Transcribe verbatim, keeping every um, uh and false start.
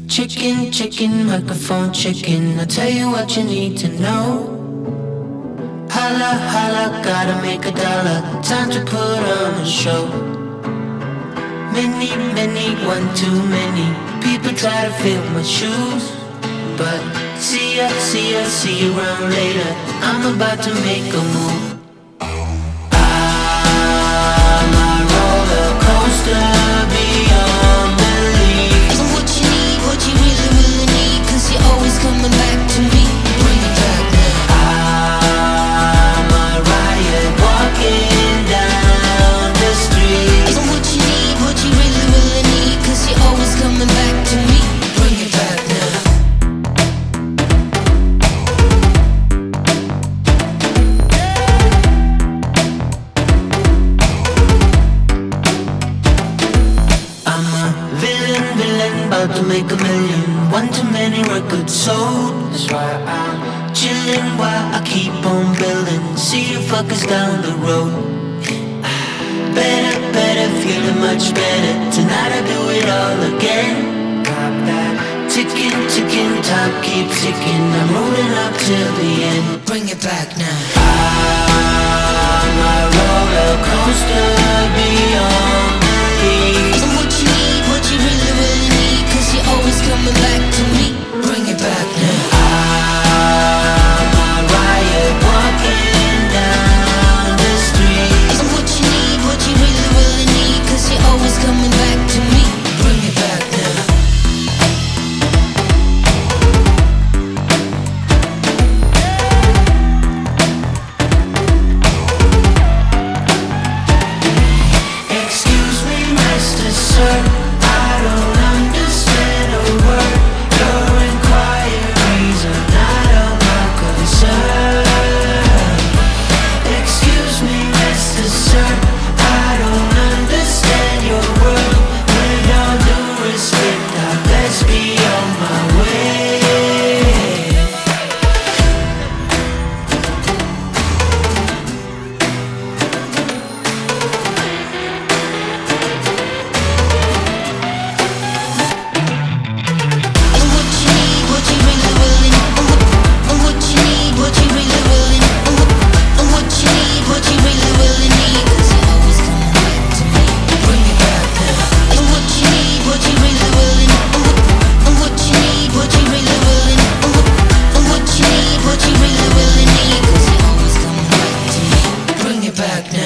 Chicken, chicken, microphone chicken. I'll tell you what you need to know. Holla, holla, gotta make a dollar. Time to put on a show. Many, many, one too many people try to fill my shoes. But see ya, see ya, see you around later. I'm about to make a move. I'm a roller coaster beyond belief. And what you need, what you really, really need, 'cause you're always coming back to me. Bring it back now. I'm a riot walking down the street. And what you need, what you really, really need, 'cause you're always coming back to me. Bring it back now. I'm a villain, villain, about to make a million. One too many records sold. That's why I'm chillin' while I keep on building. See you fuckers down the road. Better, better, feeling much better. Tonight I do it all again. Got that ticking, ticking, time keeps ticking. I'm rolling up till the end. Bring it back now. I'm a roller coaster beyond belief. And what you need, what you really, really need, 'cause you're always coming back to me. Bring it back now. I'm a riot walking down the street. And what you need, what you really, really need, 'cause you're always coming back to me. Bring it back now. Excuse me, Mister Sir, I don't understand a word. Your inquiries are not of my concern. Excuse me, Mister Sir, I don't understand your world. With all due respect, I best be on my way. And what you need, what you really, really need, and what, and what you need, what you really, really need, and what, and what you need, what you really, really need, 'cause you're always coming back to me. Bring it back now. And what you need, what you really, really need, and what, and what you need, what you really, really need, and what, and what you need, what you really, really need, 'cause you're always coming back to me. Bring it back now.